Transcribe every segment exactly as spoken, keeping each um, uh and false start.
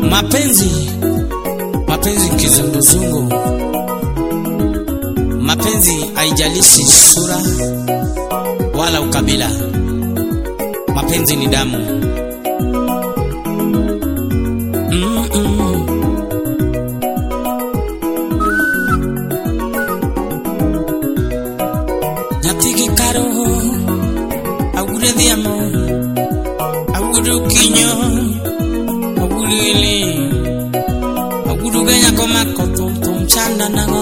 Mapenzi, mapenzi kizunguzungu. Mapenzi haijalishi sura wala ukabila. Mapenzi ni damu. Mm -mm. Nyatiki karo agure diamo aguru kinyo aguru ili aguru ganya koma kotum tum chanda nago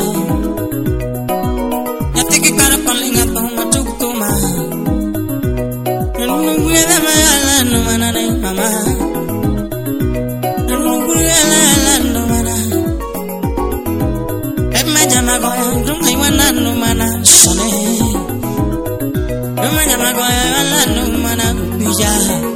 nyatiki karo palinga to matuk tuma nunu geda mala no manane mama nunu geda la no mana emma jama go ndum ai wana no mana sone emma jama go la no mana bija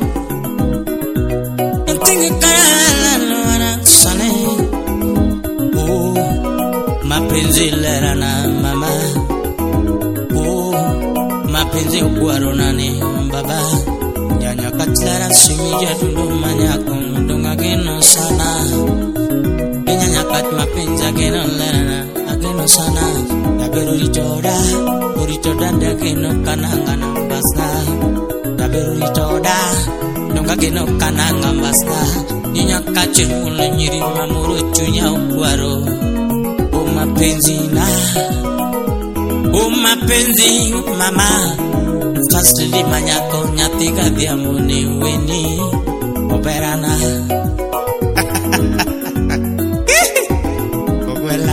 nyatiki karo no mana sone oh mapenzi lerana mama oh mapenzi ukwarunani baba nyanya katlara simija tulumanya kundunga geno sana nyanya kat mapenzi geno lerana ageno sana yaberu ritoda ritoda ndageno kananga nambasa yaberu ritoda ndunga geno kananga mbasa nyanya kachimula nyiri mamuru chunya ukwaro oh mapenzi na oh mapenzi mama fasili manyako nyatiga diamoni weni operana okwela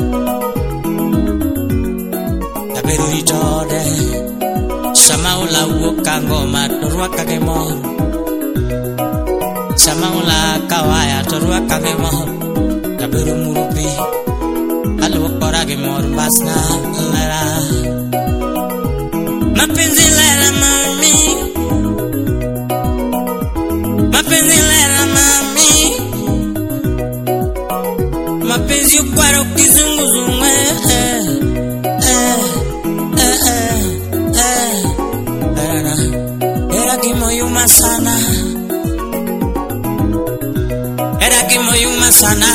taberu itode samaula ukango matorwa kagemo samaula kawaya torwa kagemo taberu murupi alu korage mor basna lara mapenzi lara mami mapenzi lara mami mapenzi ukwaro kizunguzungu eh eh eh eh era era kimoyuma sana era kimoyuma sana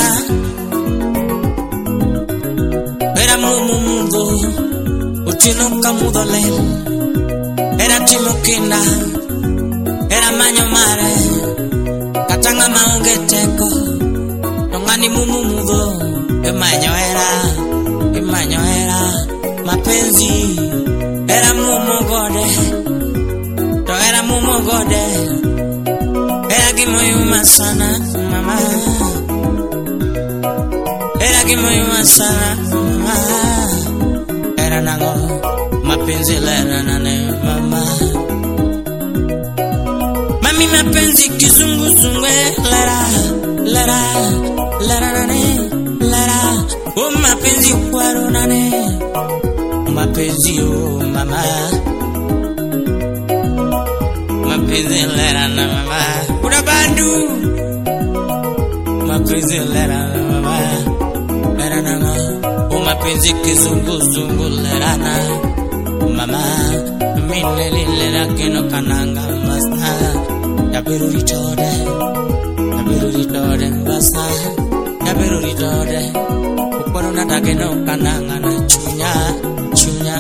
era mumundo uchino kamudole era timokina era manyo mare katanga maunge teko nongani mumundo emanyo era emanyo era mapenzi era mumogode to era mumogode era kimoyuma sana mama era kimoyuma sana mama era nango mapenzi lera nane mama mami mapenzi kizunguzungu lera lera lera nane lera oh mapenzi kwaro nane mapenzi oh mama mapenzi lera na mama kuda bandu mapenzi lera na mama lera nango oh mapenzi kizunguzungu lera na mama milele lera kino kananga masna yaberu ritode yaberu ritode basa yaberu ritode ukoro natake no kananga na chunya chunya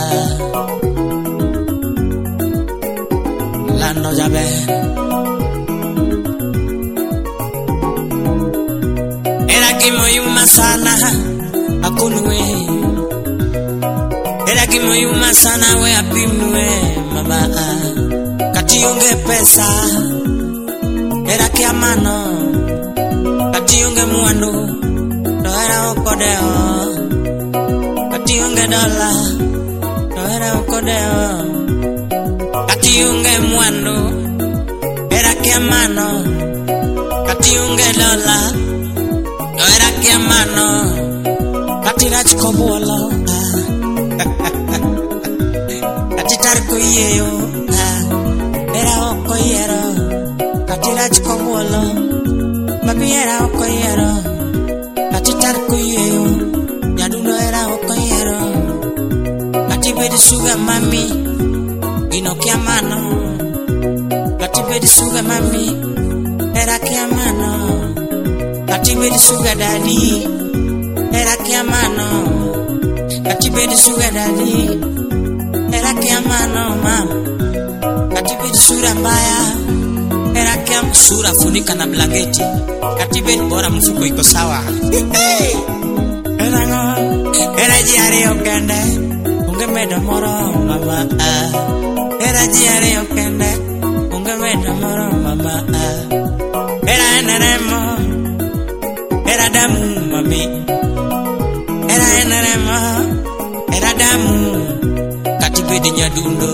lando jabe era kimoyuma sana akunwe era kimoyuma sana we apimwe mama katiunge pesa era kiamano katiunge muandu to era okodeo katiunge dola to era okodeo katiunge muandu era kiamano katiunge dola to era kiamano katirach kobuolo katitar koyeyo era okoyero katirach kobuolo mami era okoyero katitar koyeyo nyaduno era okoyero katibedi suga mami gino kiamano katibedi suga mami era kiamano katibedi sugar daddy era chiamano katibedi sugar daddy era chiamano mama katibedi sura mbaya era kiam sura funika na blanketi katibedi bora mfuko iko sawa era ngo era jiare okende ungemedo moro mama era jiare okende ungemedo moro mama era enaremo era damu mami era enaremo era damu katibedi nyadundo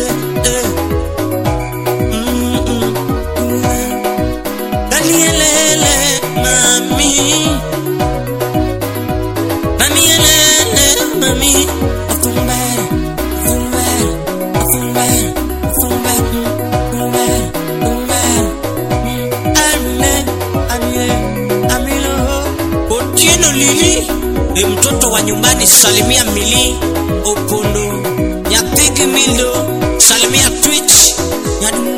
Daniele Mami elele mami atumbe atumbe atumbe atumbe atumbe atumbe ale ale amilo Otieno Lili e mtoto wa nyumbani salimia Mili Okondo Nyatigi Mildo salimia Twitch Nyadu